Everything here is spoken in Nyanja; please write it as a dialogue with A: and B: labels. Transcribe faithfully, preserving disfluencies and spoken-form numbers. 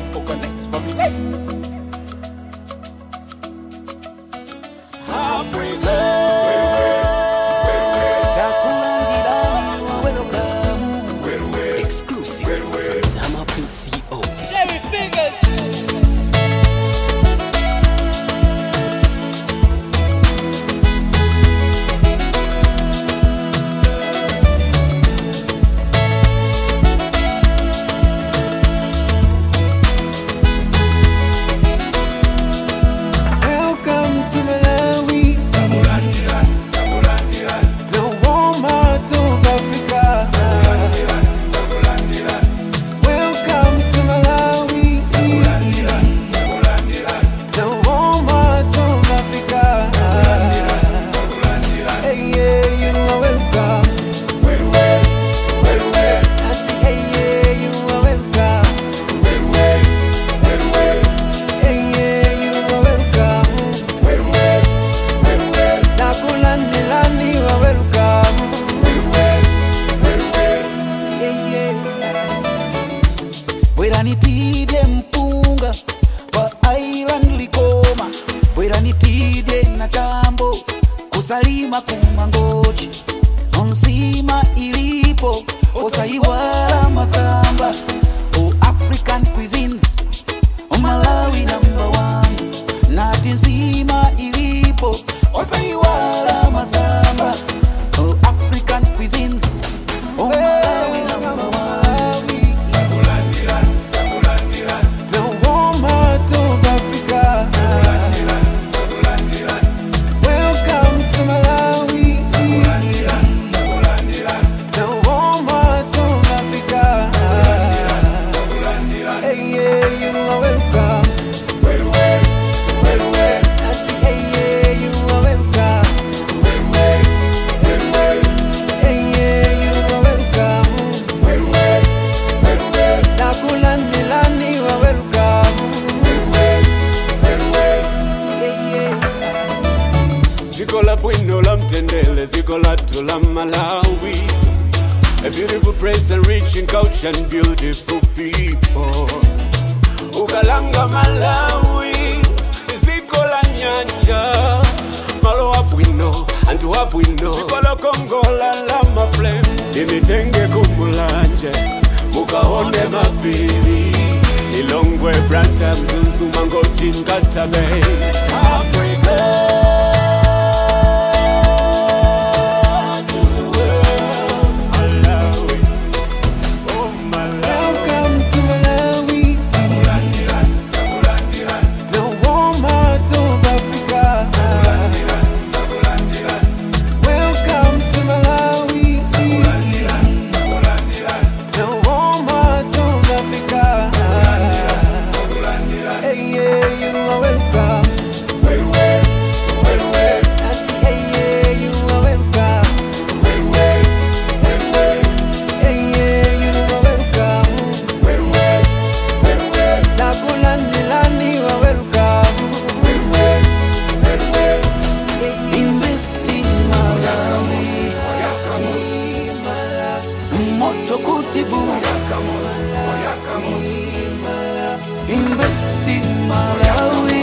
A: Oka next for me. Hey. Africa.
B: Jerry Fingers.
C: Bweranitide mpunga wa island likoma, bweranitide na tambo kusalima kumangochi, onsima ilipo osaiwala masamba. O African cuisines, o Malawi number one, nati nzima ilipo osaiwala masamba. O African cuisines, o Malawi number one.
A: Zikola Bwino la Mtendele, Zikola Tula Malawi. A beautiful place and rich in culture and beautiful people. Ukalanga Malawi, Zikola Nyanja, Malo Bwino, Antu Bwino. Zikola Kongola Lama Flames, Imitenge Kumulanje, Mukahone Mapiri, Ilongwe Branta Mzuzu Mangochi Nkatabe. Africa.
C: Invest in Malawi.